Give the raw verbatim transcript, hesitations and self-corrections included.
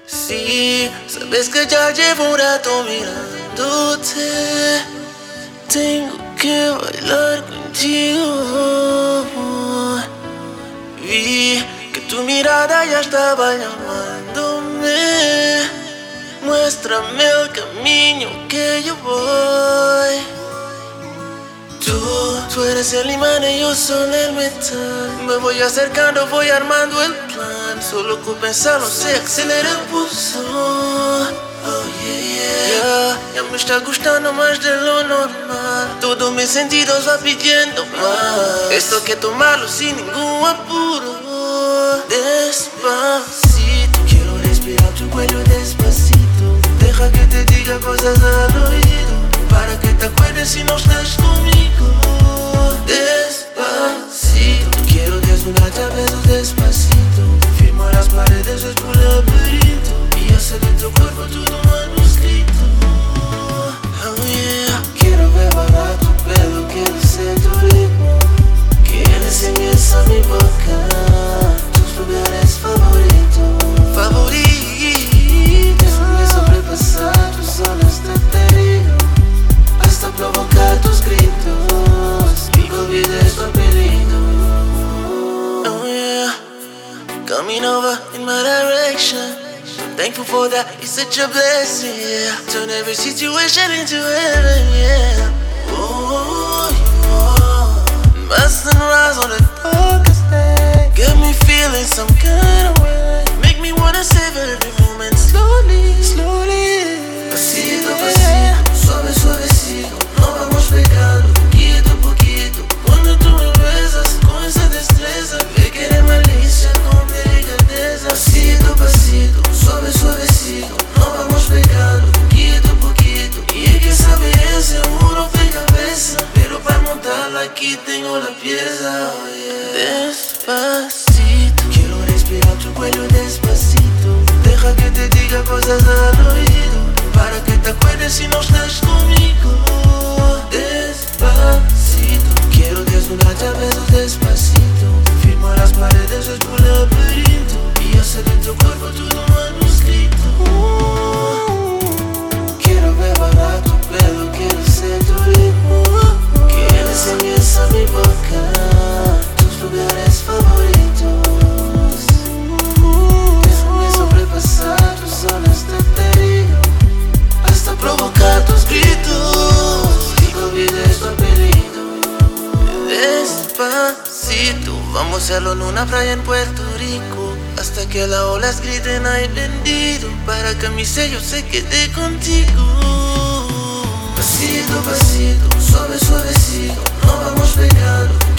Sí, sabes que ya llevo un rato mirándote. Tengo que bailar contigo. Vi que tu mirada ya estaba llamándome. Muéstrame el camino que yo voy. Tú, tú eres el imán y yo soy el metal. Me voy acercando, voy armando el plan. Solo con pensarlo se acelera el pulso. Oh yeah, yeah. Yeah, ya me está gustando más de lo normal. Todos mis sentidos va pidiendo más. Esto hay que tomarlo sin ningún apuro. Despacito, quiero respirar tu cuello despacito. Deja que te diga cosas al oído, para que te acuerdes si no estás conmigo. Despacito, quiero desnudarte a besos despacito. Firma las paredes de tu laberinto y hacer de tu cuerpo todo manuscrito. Oh yeah. Quiero beber tu pelo, quiero ser tu ritmo. Quieres enmieza mi boca, tus lugares favoritos. Favoritos. Déjame sobrepasar tus olas de peligro, hasta provocar tus gritos y que olvides tu apellido. Oh yeah. Coming over in my direction, I'm thankful for that, it's such a blessing, yeah. Turn every situation into heaven, yeah. Oh, yeah. Must rise on the darkest day, get me feeling some kind of way. Make me wanna savor every moment slowly, slowly. Pasito, pasito, suave, suavecito. Nos vamos pegando, poquito, poquito. Cuando tú me besas con esa destreza, ve que eres malicia con delicadeza. Pasito, pasito, suave, suavecito. Nos vamos pegando, poquito, poquito. Y hay que saber ese un rompecabezas, pero para montarla aquí tengo la pieza. Oh, yeah. Despacito, quiero respirar tu cuello despacito. Deja que te diga cosas al oído, para que te acuerdes si no estás conmigo. Despacito, quiero desnudarte a besos despacito. Firma las paredes de tu laberinto y hacer de tu cuerpo todo manuscrito. Quiero beber tu pelo, quiero ser tu ritmo. Quieres enmieza mi boca, tus lugares favoritos. Déjame sobrepasar tus olas de peligro, hasta provocar tus gritos y que olvides tu apellido. Despacito, vamos a hacerlo en una playa en Puerto Rico, hasta que las olas griten ay bendito, para que mi sello se quede contigo. Pasito, pasito, suave, suavecito. Nos vamos pegando,